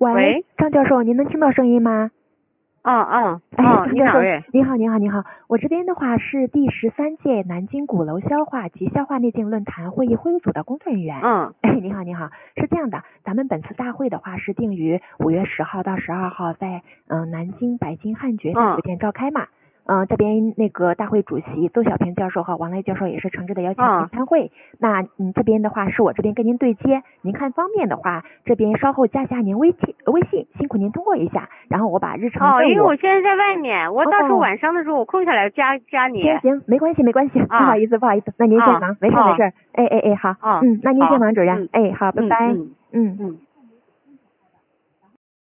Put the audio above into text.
喂， 张教授，您能听到声音吗？ 你好哎。 你好，我这边的话是第13届南京鼓楼消化及消化内镜论坛会议会务组的工作人员。你好，是这样的，咱们本次大会的话是定于5月10号到12号在南京白金汉爵酒店召开嘛。这边那个大会主席邹小平教授和王雷教授也是诚挚的邀请您参会。那这边的话是我这边跟您对接，您看方便的话，这边稍后加您微信，辛苦您通过一下，然后我把日程任务。 因为我现在在外面，我到时候晚上的时候我空下来加你。 行，没关系，不好意思，那您先忙，没事。好，那您先忙主任。好，拜拜。